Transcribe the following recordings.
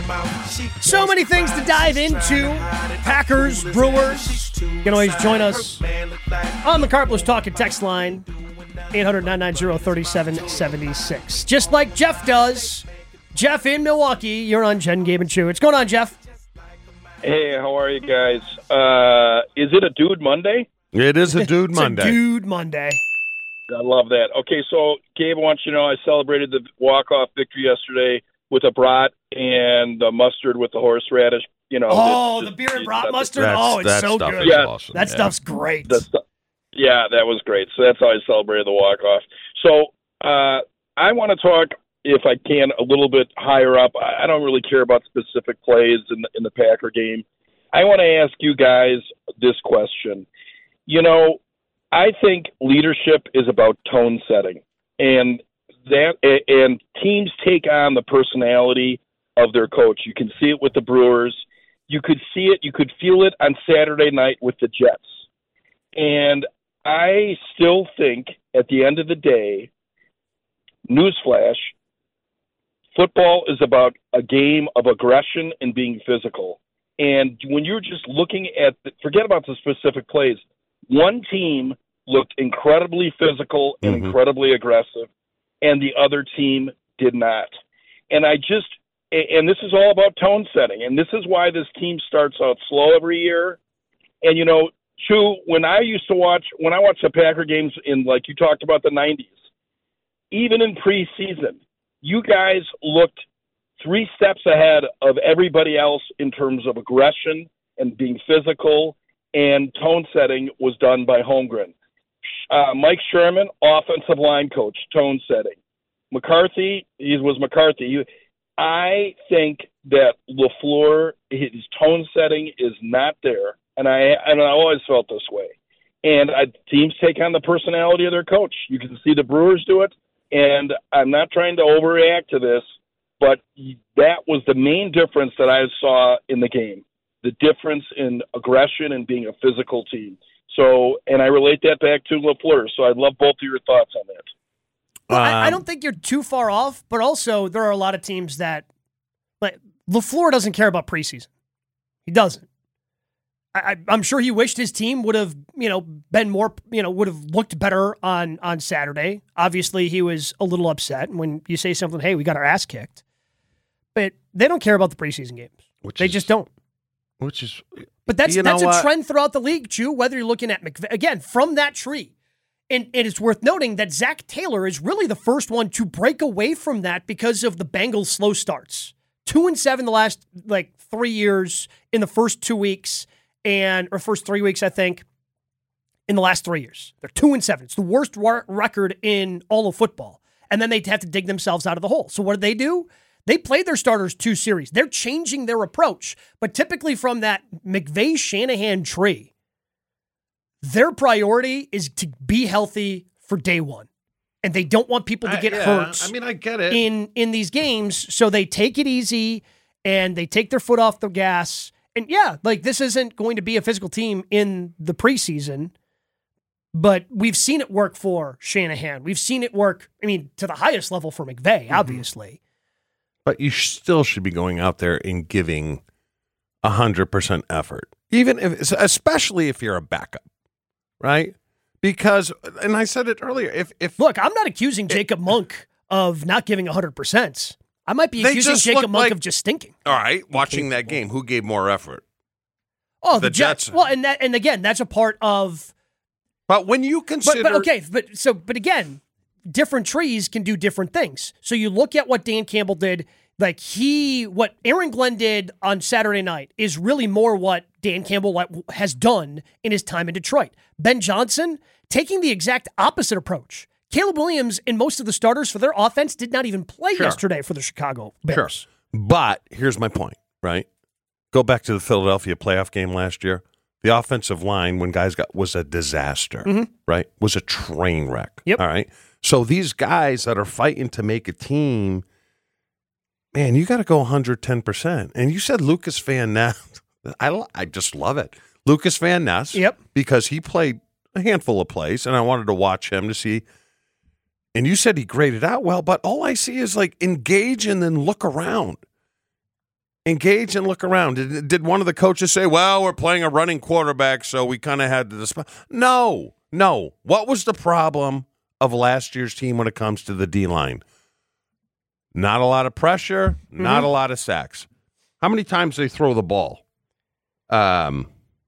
So many things to dive into. Packers, Brewers. You can always join us on the Carpless Talk and text line, 800-990-3776. Just like Jeff does. Jeff in Milwaukee, you're on Jen, Gabe, and Chew. What's going on, Jeff? Hey, how are you guys? Is it a Dude Monday? It is a Dude Monday. It's a Dude Monday. I love that. Okay, so Gabe, I want you to know I celebrated the walk-off victory yesterday with a brat and the mustard with the horseradish. You know, the beer and brat mustard. It's that so stuff good. is Yeah. awesome. That stuff's great. Yeah, that was great. So that's how I celebrated the walk-off. So I want to talk, if I can, a little bit higher up. I don't really care about specific plays in the Packer game. I want to ask you guys this question. You know, I think leadership is about tone setting, and teams take on the personality of their coach. You can see it with the Brewers. You could see it. You could feel it on Saturday night with the Jets. And I still think at the end of the day, newsflash, football is about a game of aggression and being physical. And when you're just looking at forget about the specific plays, one team looked incredibly physical and incredibly aggressive, and the other team did not. And this is all about tone setting, and this is why this team starts out slow every year. And, you know, Chew, when I watched the Packer games in, like you talked about, the 90s, even in preseason, you guys looked 3 steps ahead of everybody else in terms of aggression and being physical, and tone setting was done by Holmgren. Mike Sherman, offensive line coach, tone setting. McCarthy, I think that LaFleur, his tone setting is not there, and I always felt this way. And teams take on the personality of their coach. You can see the Brewers do it, and I'm not trying to overreact to this, but that was the main difference that I saw in the game, the difference in aggression and being a physical team. So, and I relate that back to LaFleur, so I'd love both of your thoughts on that. Well, I don't think you're too far off, but also there are a lot of teams that, like, LaFleur doesn't care about preseason. He doesn't. I'm sure he wished his team would have, been more, would have looked better on Saturday. Obviously, he was a little upset when you say something, hey, we got our ass kicked. But they don't care about the preseason games. They just don't. But that's a trend throughout the league, Chew, whether you're looking at McVay, again, from that tree. And it's worth noting that Zach Taylor is really the first one to break away from that because of the Bengals' slow starts. 2-7 the last 3 years in the first 2 weeks, or first 3 weeks, I think, in the last 3 years. They're 2-7. It's the worst record in all of football. And then they have to dig themselves out of the hole. So what do? They played their starters 2 series. They're changing their approach. But typically from that McVay-Shanahan tree, their priority is to be healthy for day one. And they don't want people to get hurt. I mean, I get it. In these games, so they take it easy and they take their foot off the gas. And this isn't going to be a physical team in the preseason, but we've seen it work for Shanahan. We've seen it work, to the highest level for McVay, obviously. But you still should be going out there and giving 100% effort, especially if you're a backup. Right? Because, and I said it earlier, if look, I'm not accusing Jacob Monk of not giving 100%. I might be accusing Jacob Monk of just stinking. All right, watching that game, who gave more effort? Oh, the Jets. Well, and again, that's a part of. But when you consider, but again, different trees can do different things. So you look at what Dan Campbell did. What Aaron Glenn did on Saturday night is really more what Dan Campbell has done in his time in Detroit. Ben Johnson taking the exact opposite approach. Caleb Williams and most of the starters for their offense did not even play yesterday for the Chicago Bears. Sure. But here's my point, right? Go back to the Philadelphia playoff game last year. The offensive line, when guys was a disaster, right? Was a train wreck. Yep. All right. So these guys that are fighting to make a team, man, you got to go 110%. And you said Lucas Van Ness. I just love it. Lucas Van Ness. Yep. Because he played a handful of plays, and I wanted to watch him to see. And you said he graded out well, but all I see is engage and then look around. engage and look around. Did one of the coaches say, well, we're playing a running quarterback, so we kind of had to dispel? No. What was the problem of last year's team when it comes to the D-line? Not a lot of pressure, not a lot of sacks. How many times did they throw the ball? The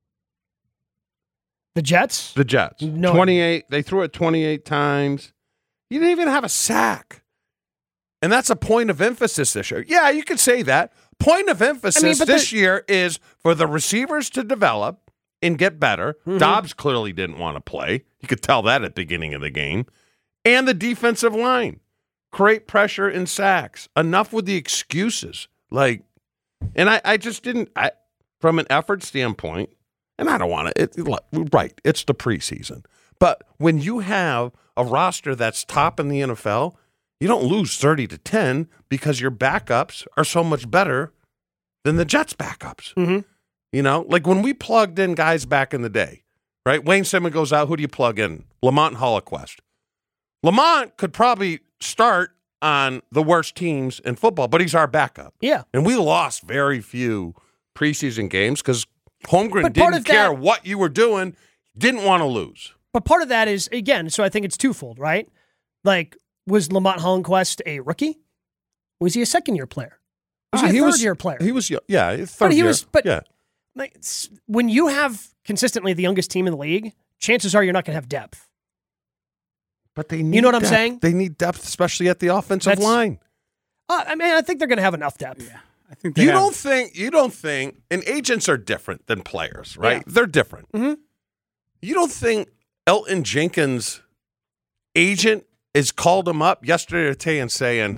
Jets? The Jets. No. 28. They threw it 28 times. You didn't even have a sack. And that's a point of emphasis this year. Yeah, you could say that. Point of emphasis this year is for the receivers to develop and get better. Dobbs clearly didn't want to play. You could tell that at the beginning of the game. And the defensive line. Create pressure and sacks. Enough with the excuses. And I just didn't, from an effort standpoint, and I don't want to, right, it's the preseason. But when you have a roster that's top in the NFL, you don't lose 30-10 because your backups are so much better than the Jets' backups. You know, like when we plugged in guys back in the day, right? Wayne Simmons goes out. Who do you plug in? Lamont Holoquest. Lamont could probably start on the worst teams in football, but he's our backup. Yeah. And we lost very few preseason games because Holmgren didn't care what you were doing, didn't want to lose. But part of that is, again, so I think it's twofold, right? Like, was Lamont Holmquist a rookie? Was he a second-year player? Was he a third-year player? He was, yeah, third year. Yeah. Like, when you have consistently the youngest team in the league, chances are you're not going to have depth. But they need You know what depth. I'm saying? They need depth, especially at the offensive line. I mean, I think they're going to have enough depth. Yeah. I think You don't think, and agents are different than players, right? Yeah. They're different. Mm-hmm. You don't think Elton Jenkins' agent is called him up yesterday or today and saying,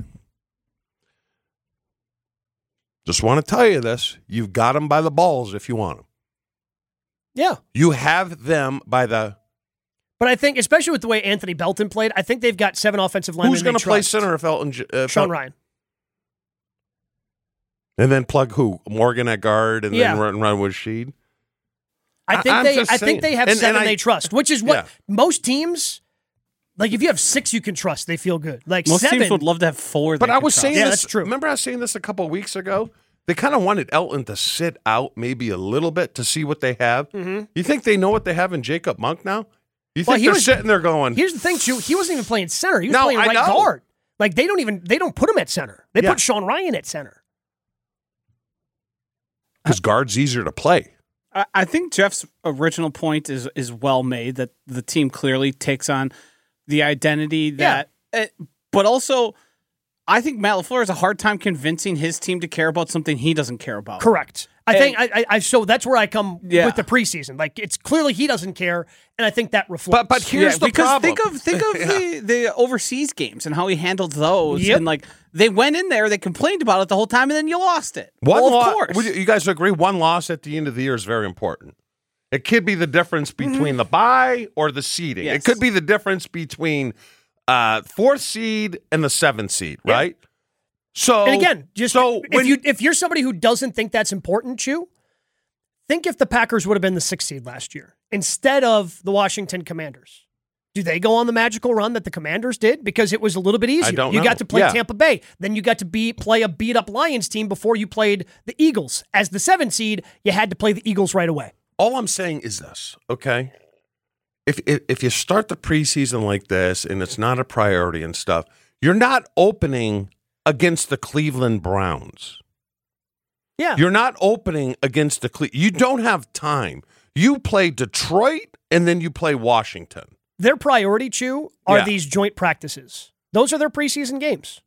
just want to tell you this, you've got him by the balls if you want him. Yeah. You have them by the... But I think, especially with the way Anthony Belton played, I think they've got 7 offensive linemen. Who's going to play center if Elton... Sean Ryan. And then plug who? Morgan at guard and then run with Sheed? I think they have 7 they trust, which is what most teams... Like, if you have 6 you can trust, they feel good. Like, most 7... teams would love to have 4 But I was saying this... that's true. Remember I was saying this a couple of weeks ago? They kind of wanted Elton to sit out maybe a little bit to see what they have. Mm-hmm. You think they know what they have in Jacob Monk now? You think they're sitting there going... Here's the thing, Chu. He wasn't even playing center. He was playing right guard. Like, they don't put him at center. They put Sean Ryan at center. Because guard's easier to play. I think Jeff's original point is well made, that the team clearly takes on the identity that... but also, I think Matt LaFleur has a hard time convincing his team to care about something he doesn't care about. Correct. So that's where I come with the preseason. Like, it's clearly he doesn't care, and I think that reflects. But here's the problem. Think of the overseas games and how he handled those. Yep. And like, they went in there, they complained about it the whole time, and then you lost it. Of course. You guys agree? One loss at the end of the year is very important. It could be the difference between the bye or the seeding. Yes. It could be the difference between 4th seed and the 7th seed, right? So, and again, if you're somebody who doesn't think that's important, Chu, think if the Packers would have been the 6th seed last year instead of the Washington Commanders. Do they go on the magical run that the Commanders did? Because it was a little bit easier. You got to play Tampa Bay. Then you got to play a beat-up Lions team before you played the Eagles. As the 7th seed, you had to play the Eagles right away. All I'm saying is this, okay? If you start the preseason like this and it's not a priority and stuff, you're not opening against the Cleveland Browns. Yeah. You're not opening against you don't have time. You play Detroit and then you play Washington. Their priority, Chu, are these joint practices. Those are their preseason games.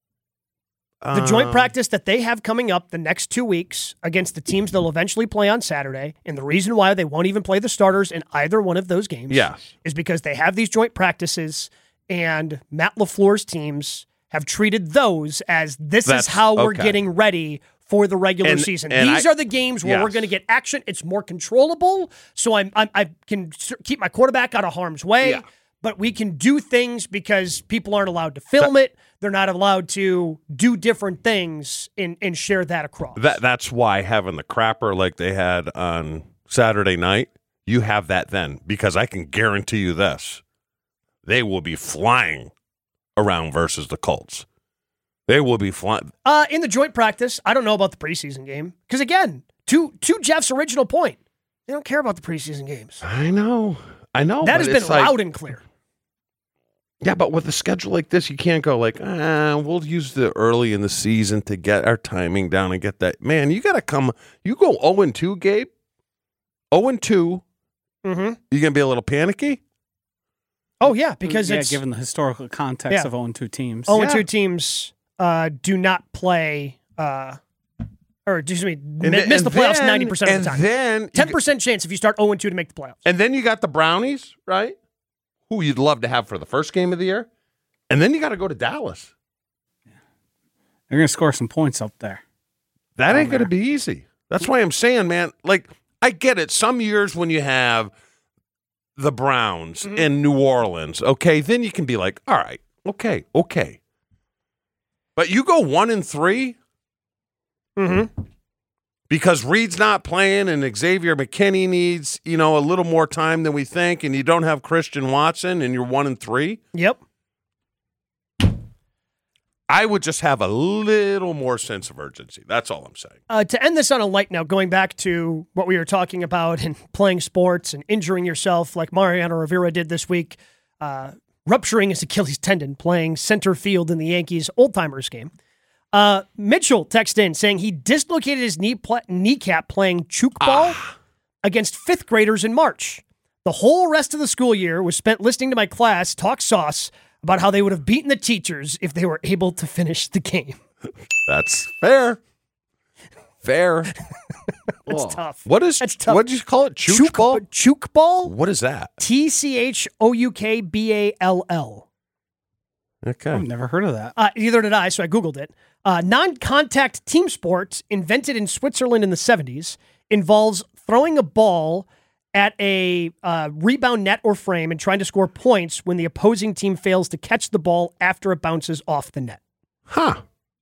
The joint practice that they have coming up the next 2 weeks against the teams they'll eventually play on Saturday, and the reason why they won't even play the starters in either one of those games is because they have these joint practices, and Matt LaFleur's teams have treated those as this is how we're getting ready for the regular season. These are the games where we're going to get action. It's more controllable, so I can keep my quarterback out of harm's way. Yeah. But we can do things because people aren't allowed to film it. They're not allowed to do different things and share that across. That's why having the crapper like they had on Saturday night, you have that then. Because I can guarantee you this. They will be flying around versus the Colts. They will be flying. In the joint practice, I don't know about the preseason game. Because, again, to Jeff's original point, they don't care about the preseason games. I know. That has been loud and clear. Yeah, but with a schedule like this, you can't go like, we'll use the early in the season to get our timing down and get that. Man, you got to come. You go 0-2, Gabe. 0-2. Mm-hmm. You going to be a little panicky? Oh, yeah, because it's... given the historical context of 0-2 teams. 0-2 teams do not play... Or, excuse me, miss the playoffs 90% of the time. And then 10% chance if you start 0-2 to make the playoffs. And then you got the Brownies, right? Who you'd love to have for the first game of the year. And then you got to go to Dallas. Yeah. They're going to score some points up there. That ain't going to be easy. That's why I'm saying, man, like, I get it. Some years when you have the Browns in New Orleans, okay, then you can be like, all right, okay. But you go 1-3, because Reed's not playing and Xavier McKinney needs, a little more time than we think, and you don't have Christian Watson and you're 1-3. Yep. I would just have a little more sense of urgency. That's all I'm saying. To end this on a light note, going back to what we were talking about and playing sports and injuring yourself like Mariano Rivera did this week, rupturing his Achilles tendon, playing center field in the Yankees old-timers game. Mitchell texted in saying he dislocated his kneecap playing chook ball against fifth graders in March. The whole rest of the school year was spent listening to my class talk sauce about how they would have beaten the teachers if they were able to finish the game. That's fair. That's tough. That's tough. What did you call it? Chook ball? Chook ball? What is that? TCHOUKBALL. Okay. I've never heard of that. Neither did I, so I Googled it. Non-contact team sport invented in Switzerland in the 70s involves throwing a ball at a rebound net or frame and trying to score points when the opposing team fails to catch the ball after it bounces off the net. Huh.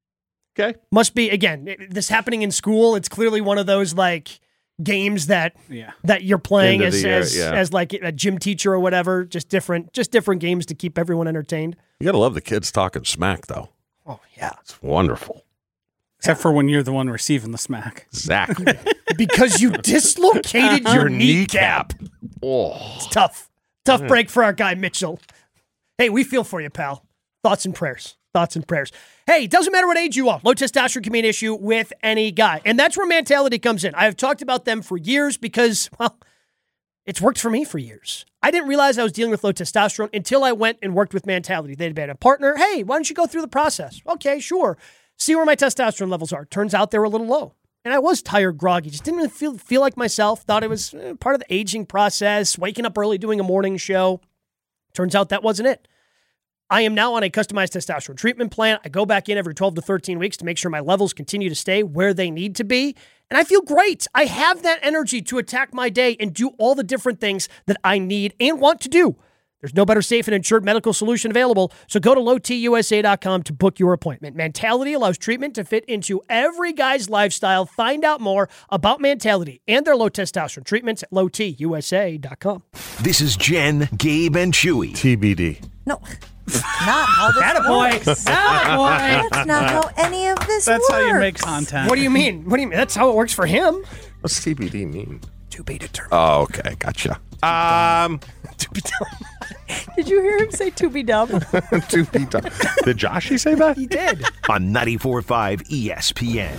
Okay. Must be, again, this happening in school. It's clearly one of those, like, games that you're playing as like a gym teacher or whatever. Just different games to keep everyone entertained. You got to love the kids talking smack, though. Oh, yeah. It's wonderful. Except for when you're the one receiving the smack. Exactly. Because you dislocated your kneecap. Oh. It's tough. Tough break for our guy, Mitchell. Hey, we feel for you, pal. Thoughts and prayers. Hey, doesn't matter what age you are. Low testosterone can be an issue with any guy. And that's where Mentality comes in. I have talked about them for years because, well, it's worked for me for years. I didn't realize I was dealing with low testosterone until I went and worked with Mentality. They'd been a partner. Hey, why don't you go through the process? Okay, sure. See where my testosterone levels are. Turns out they were a little low. And I was tired, groggy. Just didn't really feel like myself. Thought it was part of the aging process, waking up early, doing a morning show. Turns out that wasn't it. I am now on a customized testosterone treatment plan. I go back in every 12 to 13 weeks to make sure my levels continue to stay where they need to be. And I feel great. I have that energy to attack my day and do all the different things that I need and want to do. There's no better safe and insured medical solution available, so go to lowtusa.com to book your appointment. Mentality allows treatment to fit into every guy's lifestyle. Find out more about Mentality and their low testosterone treatments at lowtusa.com. This is Jen, Gabe, and Chewy. TBD. No. Not how this works. Attaboy. That's not how any of this works. That's how you make content. What do you mean? That's how it works for him. What's TBD mean? To be determined. Oh, okay. Gotcha. To be determined. Did you hear him say to be dumb? To be done. Did Joshy say that? He did. On 94.5 ESPN.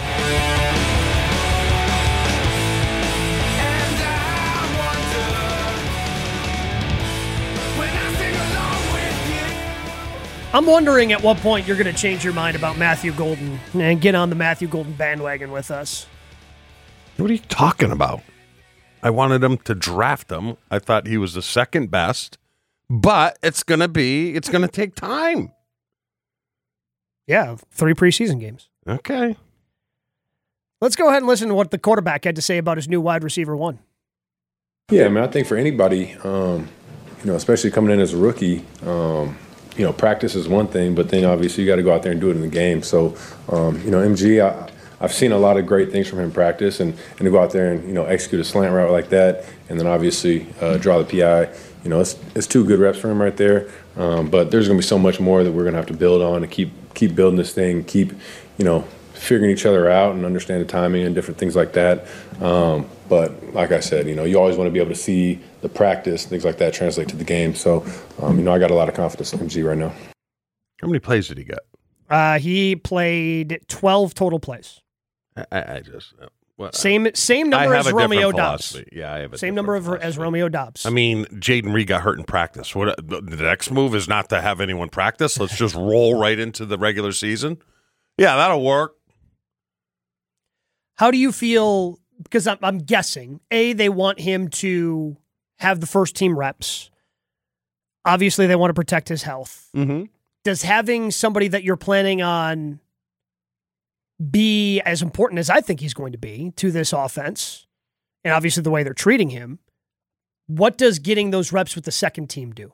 I'm wondering at what point you're going to change your mind about Matthew Golden and get on the Matthew Golden bandwagon with us. What are you talking about? I wanted him to draft him. I thought he was the second best, but it's going to take time. Yeah, 3 preseason games. Okay. Let's go ahead and listen to what the quarterback had to say about his new wide receiver one. Yeah, man, I think for anybody, especially coming in as a rookie, practice is one thing, but then obviously you got to go out there and do it in the game. So, MG, I've seen a lot of great things from him in practice, and to go out there and, execute a slant route like that, and then obviously draw the PI, it's 2 good reps for him right there. But there's going to be so much more that we're going to have to build on and keep building this thing, keep, figuring each other out and understand the timing and different things like that. But like I said, you always want to be able to see the practice, things like that translate to the game. So, I got a lot of confidence in MG right now. How many plays did he get? He played 12 total plays. I just same number as Romeo Dobbs. Philosophy. Yeah, I have a same number as Romeo Dobbs. I mean, Jaden Reed got hurt in practice. What the next move is not to have anyone practice. Let's just roll right into the regular season. Yeah, that'll work. How do you feel? Because I'm guessing, they want him to have the first team reps. Obviously, they want to protect his health. Mm-hmm. Does having somebody that you're planning on be as important as I think he's going to be to this offense, and obviously the way they're treating him, what does getting those reps with the second team do?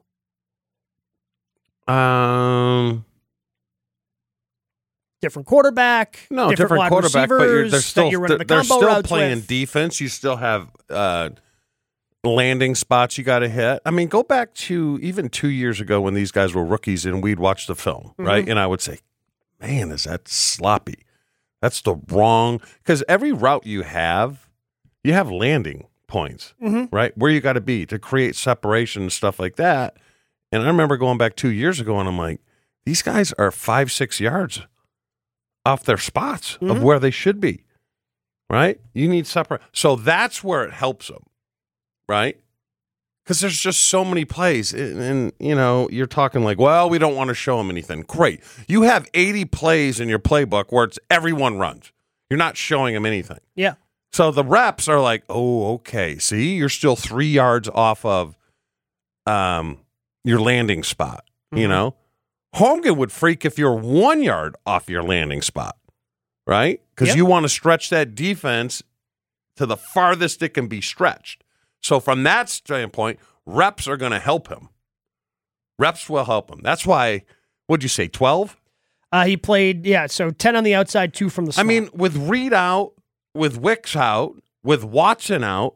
Different quarterback. No, different quarterback, but they're still playing defense. You still have landing spots you got to hit. I mean, go back to even 2 years ago when these guys were rookies and we'd watch the film, right? And I would say, man, is that sloppy? That's the wrong, because every route you have landing points, right? Where you got to be to create separation and stuff like that. And I remember going back 2 years ago and I'm like, these guys are 5-6 yards off their spots of where they should be, right? You need separate. So that's where it helps them, right? Because there's just so many plays. And, you're talking like, well, we don't want to show them anything. Great. You have 80 plays in your playbook where it's everyone runs. You're not showing them anything. Yeah. So the reps are like, oh, okay. See, you're still 3 yards off of your landing spot, Holmgren would freak if you're 1 yard off your landing spot, right? Because you want to stretch that defense to the farthest it can be stretched. So from that standpoint, reps are going to help him. Reps will help him. That's why, what'd you say, 12? He played, so 10 on the outside, 2 from the slot. I mean, with Reed out, with Wicks out, with Watson out,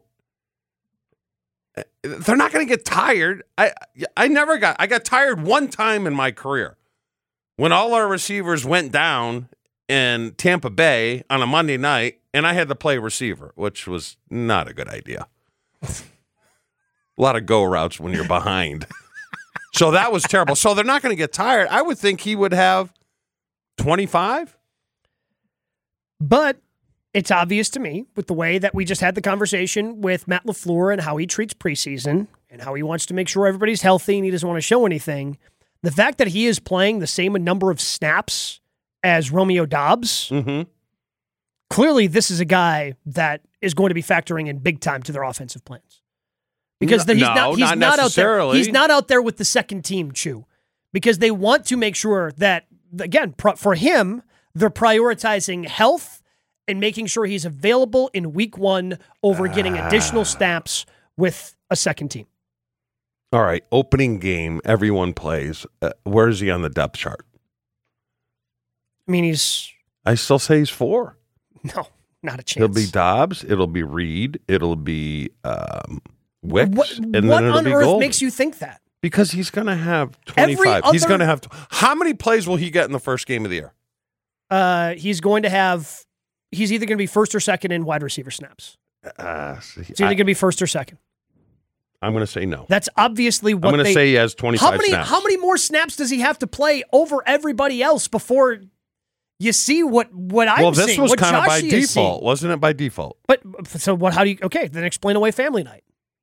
they're not going to get tired. I got tired one time in my career when all our receivers went down in Tampa Bay on a Monday night, and I had to play receiver, which was not a good idea. A lot of go routes when you're behind. So that was terrible. So they're not going to get tired. I would think he would have 25. But it's obvious to me with the way that we just had the conversation with Matt LaFleur and how he treats preseason and how he wants to make sure everybody's healthy and he doesn't want to show anything. The fact that he is playing the same number of snaps as Romeo Dobbs, clearly this is a guy that is going to be factoring in big time to their offensive plans. Because he's not out there. He's not out there with the second team, Chew. Because they want to make sure that, again, for him, they're prioritizing health and making sure he's available in week 1 over getting additional snaps with a second team. All right, opening game, everyone plays. Where is he on the depth chart? I mean, I still say he's 4. No, not a chance. It'll be Dobbs. It'll be Reed. It'll be Wicks. And then what it'll on be earth Golden. makes you think that? Because he's going to have 25. He's going to have. How many plays will he get in the first game of the year? He's going to have. He's either going to be first or second in wide receiver snaps. It's either going to be first or second. I'm going to say no. That's obviously what I'm going to say he has 25 snaps. How many more snaps does he have to play over everybody else before you see what I'm seeing? Well, this was what kind of by Joshie is default, seeing? wasn't it? By default. But so what? How do you? Okay, then explain away family night.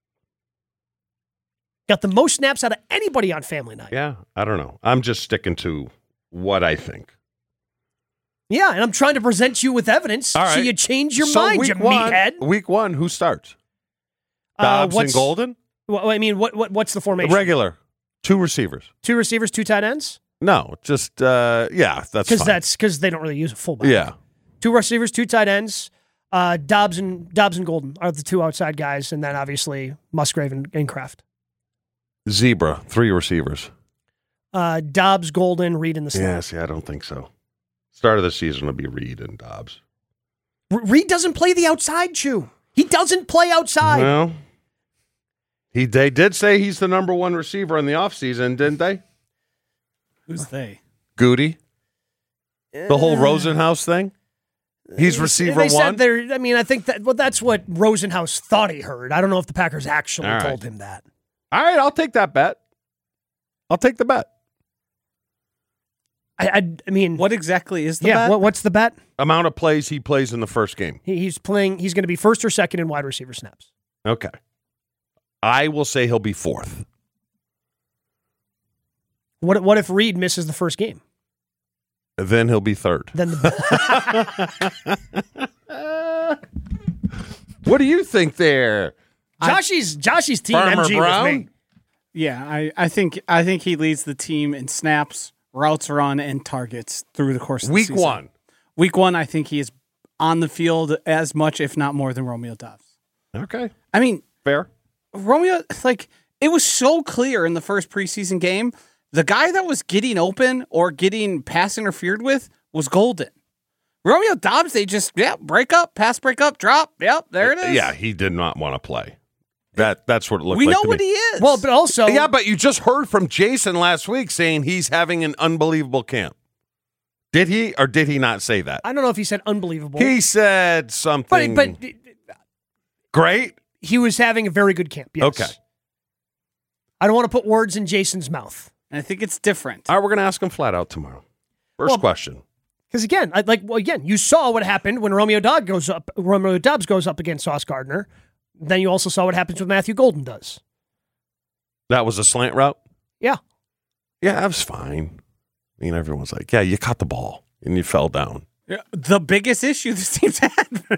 Got the most snaps out of anybody on family night. Yeah, I don't know. I'm just sticking to what I think. Yeah, and I'm trying to present you with evidence All right. so you change your mind, you meathead. Week 1, who starts? Dobbs and Golden? Well, I mean, what's the formation? Regular. 2 receivers. 2 receivers, 2 tight ends? No, just, that's fine. Because they don't really use a fullback. Yeah. 2 receivers, 2 tight ends. Dobbs and Golden are the 2 outside guys, and then obviously Musgrave and Kraft. Zebra, 3 receivers. Dobbs, Golden, Reed in the slot. Yeah, see, I don't think so. Start of the season will be Reed and Dobbs. Reed doesn't play the outside, Chew. He doesn't play outside. Well, They did say he's the number one receiver in the offseason, didn't they? Who's they? Goody. The whole Rosenhaus thing. He's receiver they one. Said I think that's what Rosenhaus thought he heard. I don't know if the Packers actually told him that. All right, I'll take that bet. I'll take the bet. I mean, what exactly is the bet? What's the bet? Amount of plays he plays in the first game. He's going to be first or second in wide receiver snaps. Okay. I will say he'll be fourth. What if Reed misses the first game? Then he'll be third. What do you think there? Joshie's team Farmer MG Brown? with me. Yeah, I think he leads the team in snaps, routes run, and targets through the course of the season. Week one. Week one, I think he is on the field as much, if not more, than Romeo Doubs. Okay. I mean, fair. Romeo, it was so clear in the first preseason game, the guy that was getting open or getting pass interfered with was golden. Romeo Doubs, they just, break up, pass break up, drop. Yep, there it is. Yeah, he did not want to play. That's what it looked like. We know to what me. he is. Well, but also... Yeah, but you just heard from Jason last week saying he's having an unbelievable camp. Did he or did he not say that? I don't know if he said unbelievable. He said something but great. He was having a very good camp, yes. Okay. I don't want to put words in Jason's mouth. And I think it's different. All right, we're going to ask him flat out tomorrow. First question. Because again, you saw what happened when Romeo Doubs goes up against Sauce Gardner. Then you also saw what happens when Matthew Golden does. That was a slant route? Yeah. Yeah, that was fine. I mean, everyone's like, yeah, you caught the ball and you fell down. Yeah, the biggest issue this team's had.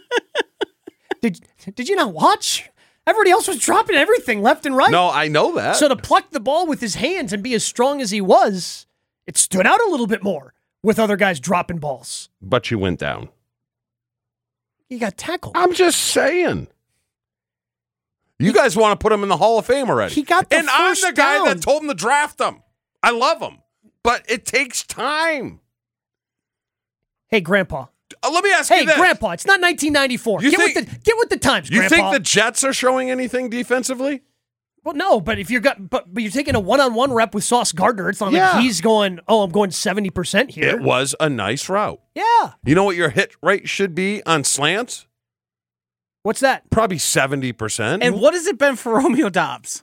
Did you not watch? Everybody else was dropping everything left and right. No, I know that. So to pluck the ball with his hands and be as strong as he was, it stood out a little bit more with other guys dropping balls. But you went down. He got tackled. I'm just saying. You guys want to put him in the Hall of Fame already. He got the And I'm first the guy down. that told him to draft him. I love him. But it takes time. Hey, Grandpa. Let me ask you Hey, this. Grandpa, it's not 1994. Get with the times, You Grandpa. think the Jets are showing anything defensively? Well, no, but if but you're taking a one-on-one rep with Sauce Gardner, it's not like he's going, I'm going 70% here. It was a nice route. Yeah. You know what your hit rate should be on slants? What's that? Probably 70%. And what has it been for Romeo Doubs?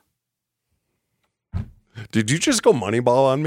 Did you just go Moneyball on me?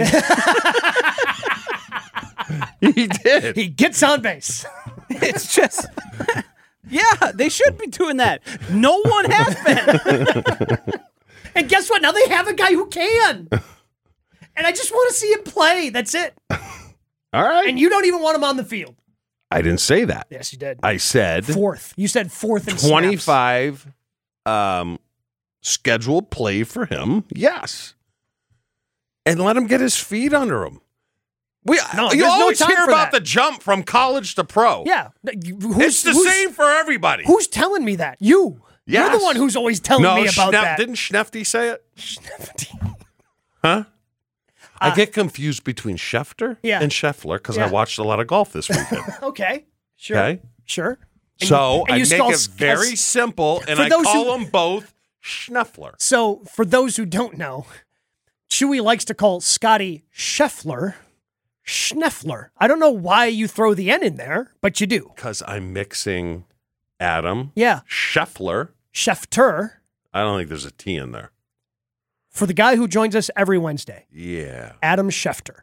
He did. He gets on base. It's just, yeah, they should be doing that. No one has been. And guess what? Now they have a guy who can. And I just want to see him play. That's it. All right. And you don't even want him on the field. I didn't say that. Yes, you did. I said Fourth. You said fourth and 25 scheduled play for him. Yes. And let him get his feet under him. You always hear about the jump from college to pro. Yeah. It's the same for everybody. Who's telling me that? You. Yes. You're the one who's always telling me about that. Didn't Schnefty say it? Huh? I get confused between Schefter and Scheffler because I watched a lot of golf this weekend. Okay. Sure. Okay. Sure. So I make it very simple, and I call them both Schneffler. So for those who don't know, Chewy likes to call Scotty Scheffler Schneffler. I don't know why you throw the N in there, but you do. Because I'm mixing Adam. Yeah. Scheffler. Schefter. I don't think there's a T in there. For the guy who joins us every Wednesday. Yeah. Adam Schefter.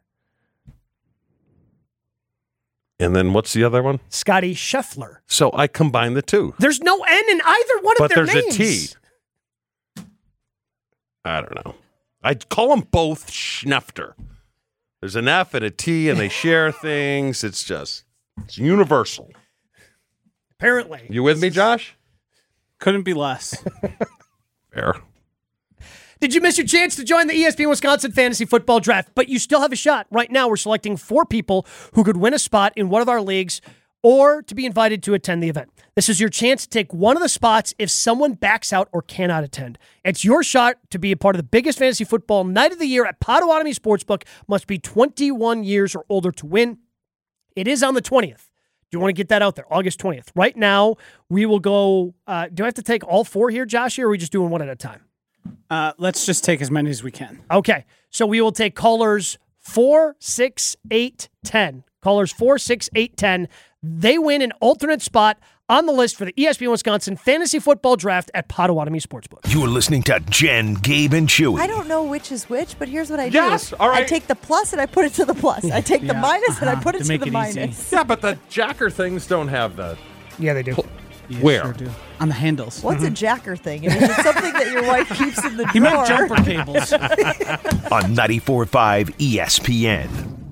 And then what's the other one? Scotty Scheffler. So I combine the two. There's no N in either one of their names. But there's a T. I don't know. I'd call them both Schnefter. There's an F and a T, and they share things. It's universal. Apparently. You with me, Josh? Couldn't be less. Fair. Did you miss your chance to join the ESPN Wisconsin Fantasy Football Draft? But you still have a shot. Right now, we're selecting 4 people who could win a spot in one of our leagues or to be invited to attend the event. This is your chance to take one of the spots if someone backs out or cannot attend. It's your shot to be a part of the biggest fantasy football night of the year at Potawatomi Sportsbook. Must be 21 years or older to win. It is on the 20th. Do you want to get that out there? August 20th. Right now, we will go. Do I have to take all 4 here, Josh, or are we just doing one at a time? Let's just take as many as we can. Okay. So we will take callers 4, 6, 8, 10. Callers 4, 6, 8, 10. They win an alternate spot on the list for the ESPN Wisconsin Fantasy Football Draft at Potawatomi Sportsbook. You are listening to Jen, Gabe, and Chewy. I don't know which is which, but here's what I do. Yes, all right. I take the plus and I put it to the plus. I take the minus and I put it to make the it easy. minus. Yeah, but the jacker things don't have the. Yeah, they do. You Where? sure do. On the handles. What's a jacker thing? Is it something that your wife keeps in the He meant drawer? jumper cables. On 94.5 ESPN.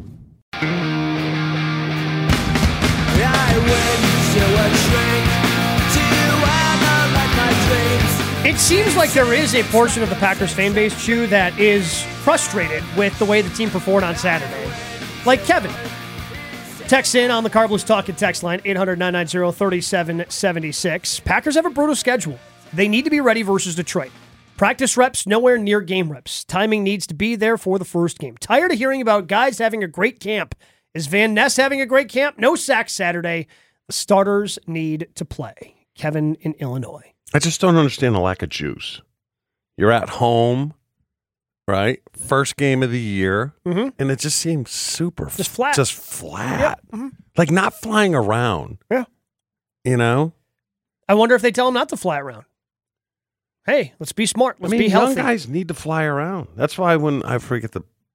It seems like there is a portion of the Packers fan base, Chew, that is frustrated with the way the team performed on Saturday. Like Kevin. Text in on the Carbless Talking text line, 800-990-3776. Packers have a brutal schedule. They need to be ready versus Detroit. Practice reps nowhere near game reps. Timing needs to be there for the first game. Tired of hearing about guys having a great camp. Is Van Ness having a great camp? No sacks Saturday. The starters need to play. Kevin in Illinois. I just don't understand the lack of juice. You're at home, right? First game of the year, and it just seems super Just flat. Just flat. Like not flying around. Yeah. You know? I wonder if they tell him not to fly around. Hey, let's be smart. Let's be healthy. Young guys need to fly around. That's why when I forget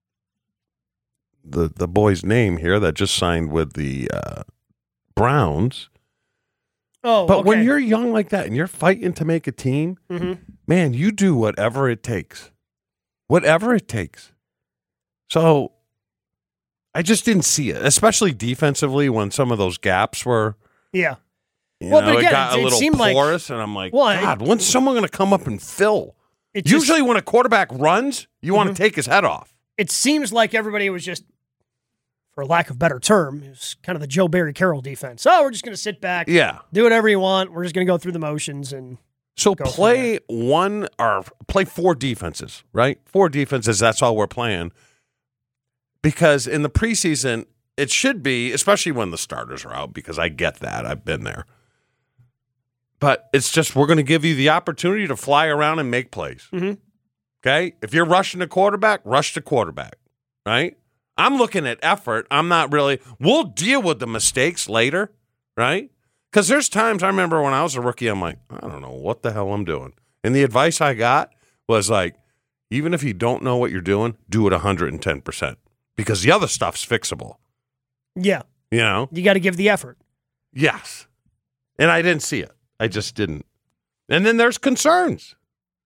the boy's name here that just signed with the Browns. Oh, But okay. when you're young like that and you're fighting to make a team, Mhm. man, you do whatever it takes. Whatever it takes. So I just didn't see it, especially defensively when some of those gaps were, Yeah. you Well, know, but again, it got it a little seemed like- porous, and I'm like, Well, God, when's someone going to come up and fill? It just- Usually when a quarterback runs, you want to take his head off. it seems like everybody was just, for lack of a better term, it was kind of the Joe Barry Carroll defense. Oh, we're just going to sit back, Yeah. do whatever you want. We're just going to go through the motions. And So Go from play one or play 4 defenses, right? 4 defenses, that's all we're playing. Because in the preseason, it should be, especially when the starters are out, because I get that. I've been there. But it's just we're going to give you the opportunity to fly around and make plays. Mhm. Okay? If you're rushing the quarterback, rush the quarterback, right? I'm looking at effort. I'm not really – we'll deal with the mistakes later, right? Because there's times I remember when I was a rookie, I'm like, I don't know what the hell I'm doing. And the advice I got was like, even if you don't know what you're doing, do it 110% because the other stuff's fixable. yeah, You know? you got to give the effort. Yes. And I didn't see it. I just didn't. And then there's concerns.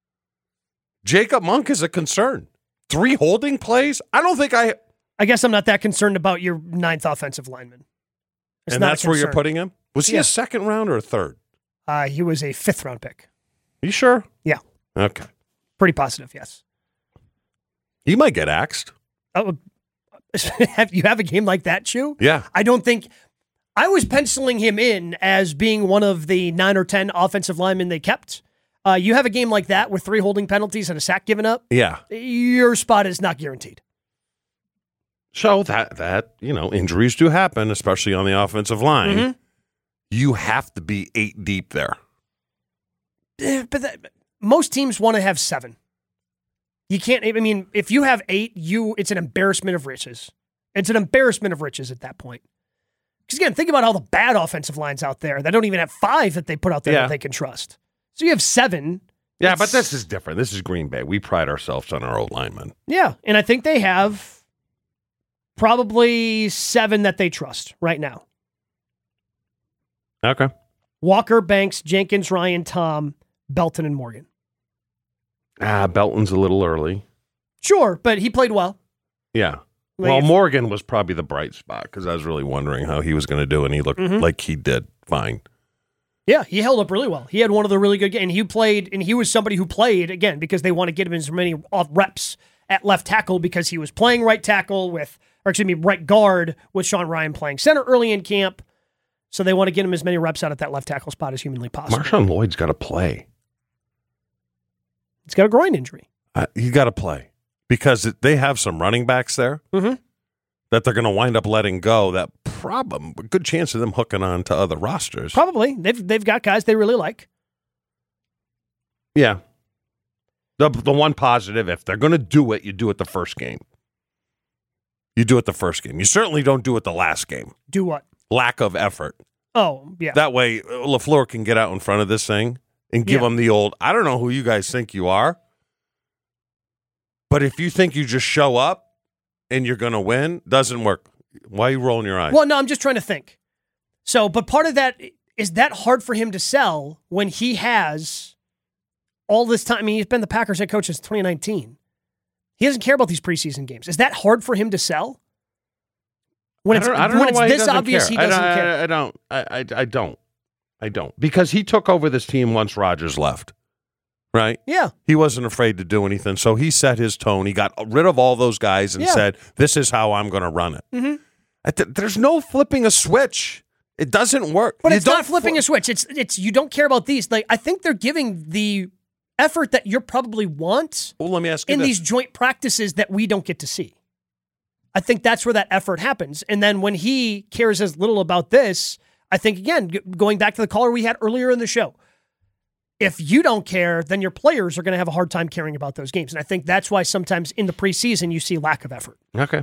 Jacob Monk is a concern. 3 holding plays? I don't think I guess I'm not that concerned about your 9th offensive lineman. It's and not a that's where you're concern. putting him? Was he Yeah. a second round or a third? He was a 5th round pick. You sure? Yeah. Okay. Pretty positive, yes. He might get axed. Oh, you have a game like that, Chew? Yeah. I don't think I was penciling him in as being one of the 9 or 10 offensive linemen they kept. You have a game like that with 3 holding penalties and a sack given up. Yeah. Your spot is not guaranteed. So that injuries do happen, especially on the offensive line. Mm-hmm. You have to be 8 deep there. But most teams want to have 7. You can't. I mean, if you have 8, it's an embarrassment of riches. It's an embarrassment of riches at that point. Because again, think about all the bad offensive lines out there that don't even have 5 that they put out there Yeah. that they can trust. So you have 7. Yeah, but this is different. This is Green Bay. We pride ourselves on our old linemen. Yeah, and I think they have probably 7 that they trust right now. Okay. Walker, Banks, Jenkins, Ryan, Tom, Belton, and Morgan. Belton's a little early. Sure, but he played well. Yeah. Like Well, if- Morgan was probably the bright spot because I was really wondering how he was going to do, and he looked like he did fine. Yeah, he held up really well. He had one of the really good games. And he played, and he was somebody who played, again, because they want to get him as many reps at left tackle because he was playing right tackle right guard with Sean Ryan playing center early in camp. So they want to get him as many reps out at that left tackle spot as humanly possible. Marshawn Lloyd's got to play. He's got a groin injury. He got to play because they have some running backs there that they're going to wind up letting go. That problem, a good chance of them hooking on to other rosters. Probably. They've got guys they really like. Yeah. The one positive, if they're going to do it, you do it the first game. You do it the first game. You certainly don't do it the last game. Do what? Lack of effort. Oh, yeah. That way, LaFleur can get out in front of this thing and give them the old, I don't know who you guys think you are, but if you think you just show up and you're going to win, doesn't work. Why are you rolling your eyes? Well, no, I'm just trying to think. So, but part of that, is that hard for him to sell when he has all this time? I mean, he's been the Packers head coach since 2019. He doesn't care about these preseason games. Is that hard for him to sell? When it's this obvious, he doesn't care. I don't. Because he took over this team once Rodgers left, right? Yeah. He wasn't afraid to do anything. So he set his tone. He got rid of all those guys and said, this is how I'm going to run it. Mm-hmm. There's no flipping a switch. It doesn't work. But it's not flipping a switch. It's you don't care about these. Like, I think they're giving the effort that you probably want let me ask you in this. these joint practices that we don't get to see. I think that's where that effort happens. And then when he cares as little about this, I think, again, going back to the caller we had earlier in the show, if you don't care, then your players are going to have a hard time caring about those games. And I think that's why sometimes in the preseason you see lack of effort. Okay.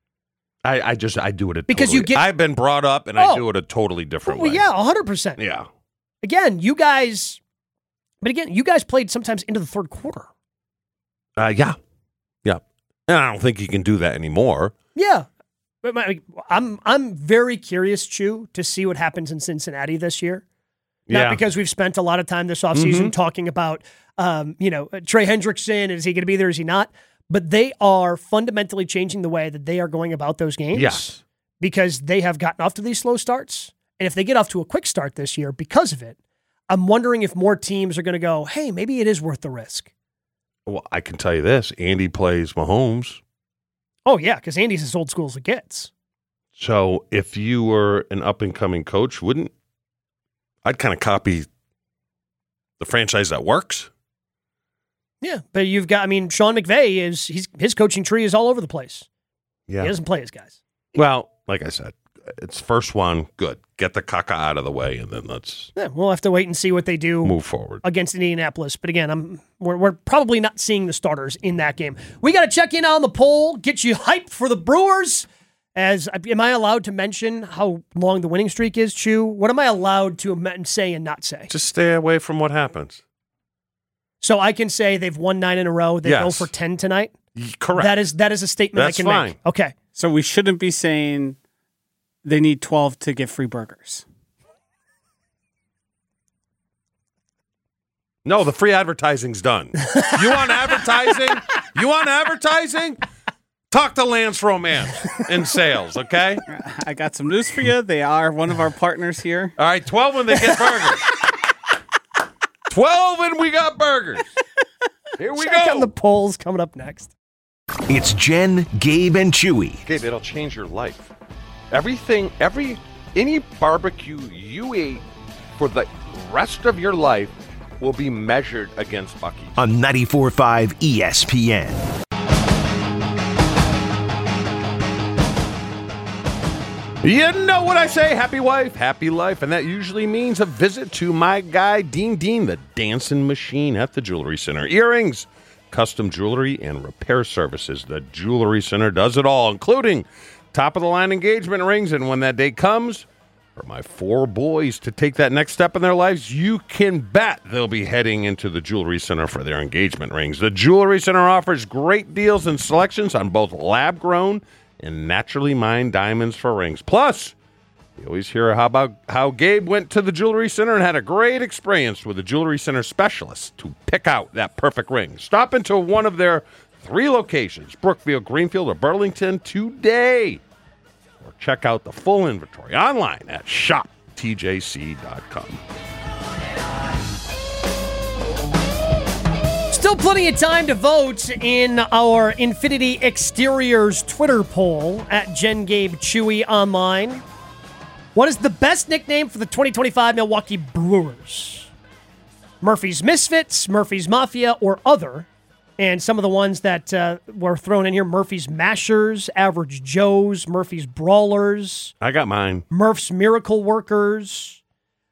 I do it because I've been brought up and I do it a totally different way. Yeah, 100%. Yeah. Again, you guys played sometimes into the third quarter. Yeah. And I don't think you can do that anymore. Yeah. I'm very curious, Chew, to see what happens in Cincinnati this year. Not because we've spent a lot of time this offseason talking about, Trey Hendrickson. Is he going to be there? Is he not? But they are fundamentally changing the way that they are going about those games. Yes. Because they have gotten off to these slow starts. And if they get off to a quick start this year because of it, I'm wondering if more teams are going to go, hey, maybe it is worth the risk. Well, I can tell you this. Andy plays Mahomes. Oh, yeah, because Andy's as old school as it gets. So if you were an up-and-coming coach, I'd kind of copy the franchise that works. Yeah, but Sean McVay, his coaching tree is all over the place. Yeah. He doesn't play his guys. Well, like I said, it's first one, good. Get the caca out of the way, and then let's we'll have to wait and see what they do move forward against Indianapolis. But again, we're probably not seeing the starters in that game. We got to check in on the poll, get you hyped for the Brewers. Am I allowed to mention how long the winning streak is, Chew? What am I allowed to say and not say? Just stay away from what happens. So I can say they've won 9 in a row. They go for 10 tonight? Correct. That is a statement I can make. Okay. So we shouldn't be saying they need 12 to get free burgers. No, the free advertising's done. You want advertising? Talk to Lance Romance in sales, okay? I got some news for you. They are one of our partners here. All right, 12 when they get burgers. 12 and we got burgers. Here we Check go. on the polls coming up next. It's Jen, Gabe, and Chewy. Gabe, it'll change your life. Any barbecue you ate for the rest of your life will be measured against Buc-ee's. On 94.5 ESPN. You know what I say, happy wife, happy life, and that usually means a visit to my guy, Dean, the dancing machine at the Jewelry Center. Earrings, custom jewelry, and repair services. The Jewelry Center does it all, including top-of-the-line engagement rings, and when that day comes for my 4 boys to take that next step in their lives, you can bet they'll be heading into the Jewelry Center for their engagement rings. The Jewelry Center offers great deals and selections on both lab-grown and naturally mined diamonds for rings. Plus, you always hear how Gabe went to the Jewelry Center and had a great experience with the Jewelry Center specialists to pick out that perfect ring. Stop into one of their 3 locations, Brookfield, Greenfield, or Burlington today. Or check out the full inventory online at shoptjc.com. Still plenty of time to vote in our Infinity Exteriors Twitter poll at Jen Gabe Chewy online. What is the best nickname for the 2025 Milwaukee Brewers? Murphy's Misfits, Murphy's Mafia, or other? And some of the ones that were thrown in here, Murphy's Mashers, Average Joes, Murphy's Brawlers. I got mine. Murph's Miracle Workers.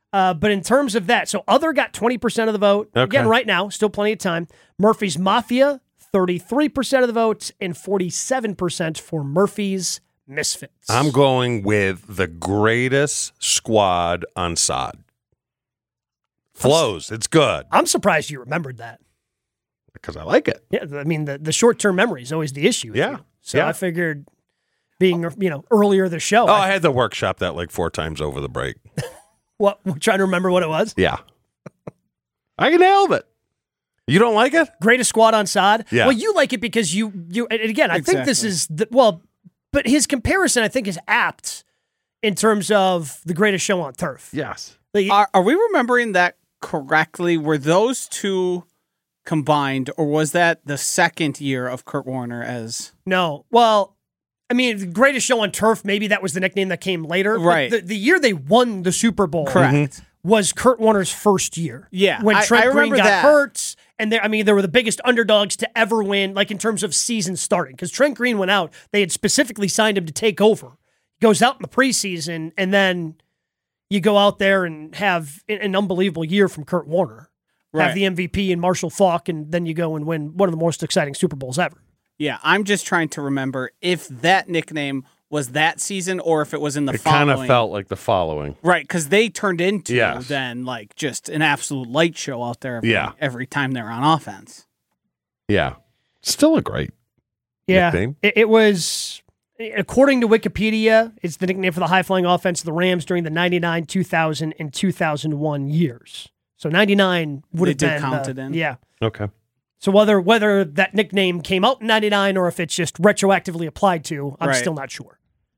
But in terms of that, so Other got 20% of the vote. Okay. Again, right now, still plenty of time. Murphy's Mafia, 33% of the votes, and 47% for Murphy's Misfits. I'm going with the greatest squad on Sod. Flows. It's good. I'm surprised you remembered that. Because I like it. Yeah, I mean, the short-term memory is always the issue. with Yeah. you. So Yeah. I figured being, earlier the show. Oh, I had to workshop that like 4 times over the break. What? We're trying to remember what it was. Yeah. I nailed it. You don't like it? Greatest squad on Sod. Yeah. Well, you like it because you and again, I think this is but his comparison I think is apt in terms of the greatest show on turf. Yes. Are we remembering that correctly? Were those two combined, or was that the second year of Kurt Warner as... No. Well, I mean, the greatest show on turf, maybe that was the nickname that came later. Right. The year they won the Super Bowl. Correct. Was Kurt Warner's first year. Yeah. When Trent Green remember got that. hurt. And they were the biggest underdogs to ever win, like in terms of season starting. Because Trent Green went out. They had specifically signed him to take over. He goes out in the preseason, and then you go out there and have an unbelievable year from Kurt Warner. Right. Have the MVP and Marshall Faulk, and then you go and win one of the most exciting Super Bowls ever. Yeah, I'm just trying to remember if that nickname was that season or if it was in the following. It kind of felt like the following. Right, because they turned into Yes. then like just an absolute light show out there Yeah. every time they're on offense. Yeah. Still a great nickname. It was, according to Wikipedia, it's the nickname for the high-flying offense of the Rams during the 99, 2000, and 2001 years. So 99 would have They been did count it in. Yeah. Okay. So whether that nickname came out in 99 or if it's just retroactively applied to, I'm Right. still not sure.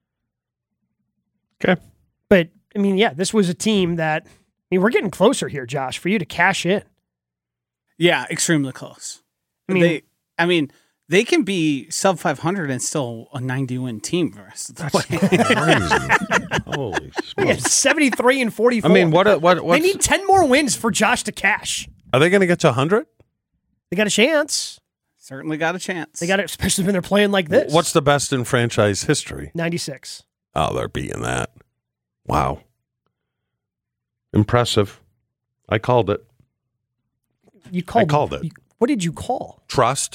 Okay. But, I mean, yeah, this was a team that, we're getting closer here, Josh, for you to cash in. Yeah, extremely close. I mean, They can be sub 500 and still a 90-win team the rest of the way. Crazy. Holy yeah, smokes. 73 and 44. I mean, They what's, need 10 more wins for Josh to cash. are they going to get to 100? They got a chance. Certainly got a chance. They got it, especially when they're playing like this. What's the best in franchise history? 96? Oh, they're beating that. Wow. Impressive. I called it. You called. I called it. What did you call? Trust?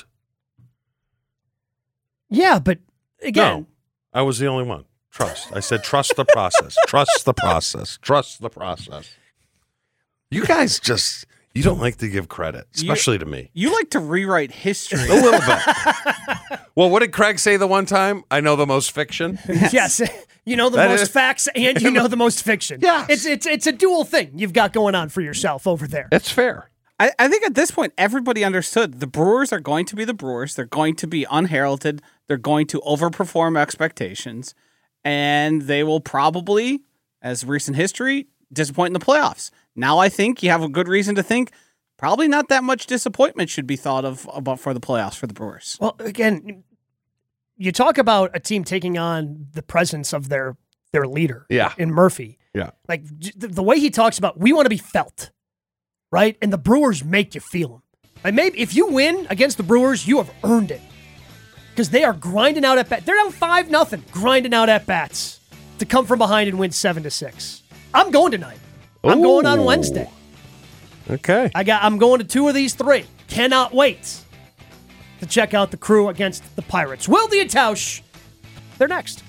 Yeah, but again, No, I was the only one. Trust. I said trust the process. Trust the process. Trust the process. You guys just, you don't like to give credit, especially to me. You like to rewrite history. A little bit. Well, what did Craig say the one time? I know the most fiction. yes, you know the That most is- facts and you know the most fiction. Yes. It's a dual thing you've got going on for yourself over there. It's fair. I think at this point, everybody understood the Brewers are going to be the Brewers. They're going to be unheralded. They're going to overperform expectations. And they will probably, as recent history, disappoint in the playoffs. Now I think you have a good reason to think probably not that much disappointment should be thought of about for the playoffs for the Brewers. Well, again, you talk about a team taking on the presence of their leader Yeah. in Murphy. Yeah. Like the way he talks about, we want to be felt, right? And the Brewers make you feel them. Like maybe if you win against the Brewers, you have earned it. Because they are grinding out at bats. They're down 5-0, grinding out at bats to come from behind and win 7-6. I'm going tonight. I'm going on Ooh. Wednesday. Okay. I'm going to 2 of these 3. Cannot wait to check out the Crew against the Pirates. Wilde and Tausch, they're next.